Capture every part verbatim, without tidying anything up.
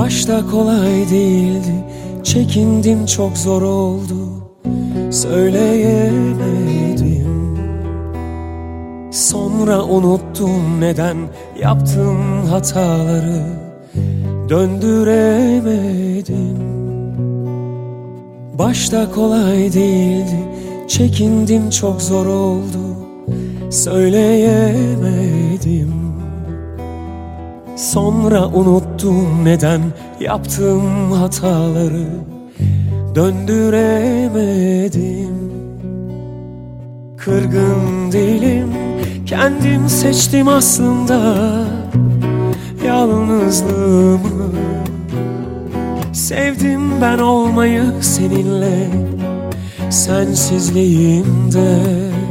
Başta kolay değildi, çekindim, çok zor oldu, söyleyemedim. Sonra unuttum neden yaptığım hataları, döndüremedim. Başta kolay değildi, çekindim, çok zor oldu, söyleyemedim. Sonra unuttum neden yaptığım hataları, döndüremedim. Kırgın değilim, kendim seçtim aslında yalnızlığımı. Sevdim ben olmayı seninle, sensizliğimde.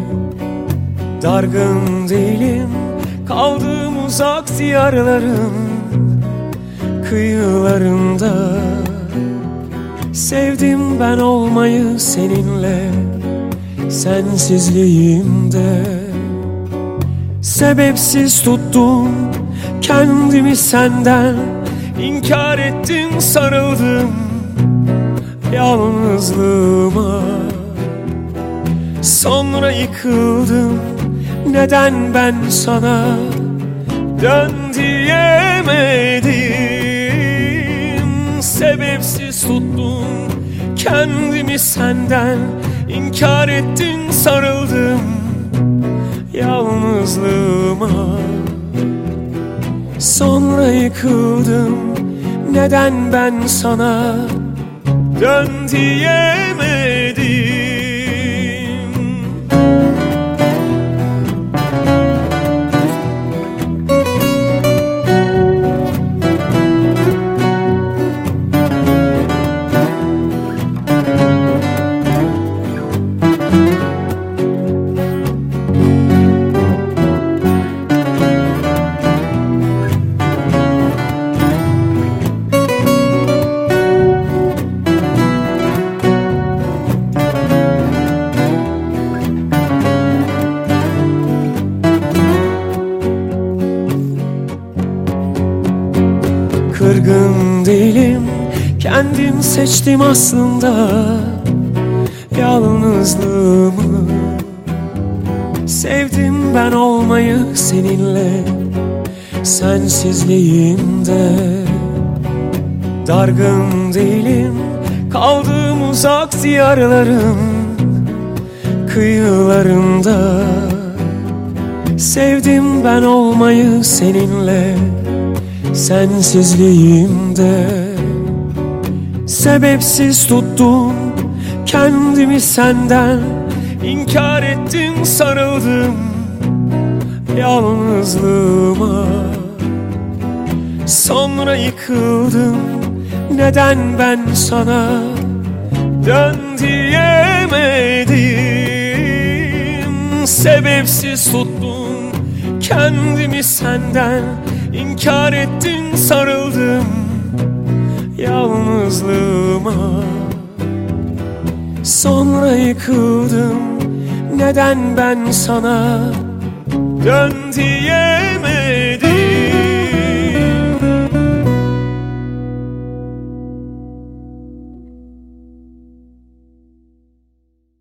Dargın değilim, kaldığım uzak diyarların kıyılarında. Sevdim ben olmayı seninle, sensizliğimde. Sebepsiz tuttum kendimi senden, İnkar ettim, sarıldım yalnızlığıma. Sonra yıkıldım, neden ben sana dön diyemedim. Sebepsiz tuttum kendimi senden, İnkar ettim, sarıldım yalnızlığıma. Sonra yıkıldım, neden ben sana dön diyemedim. Kırgın değilim, kendim seçtim aslında yalnızlığımı. Sevdim ben olmayı seninle, sensizliğimde. Dargın değilim, kaldığım uzak diyarların kıyılarında. Sevdim ben olmayı seninle, sensizliğimde. Sebepsiz tuttum kendimi senden, İnkar ettim, sarıldım yalnızlığıma. Sonra yıkıldım, neden ben sana dön diyemedim. Sebepsiz tuttum kendimi senden, İnkar ettim, sarıldım yalnızlığıma. Sonra yıkıldım, neden ben sana dön diyemedim.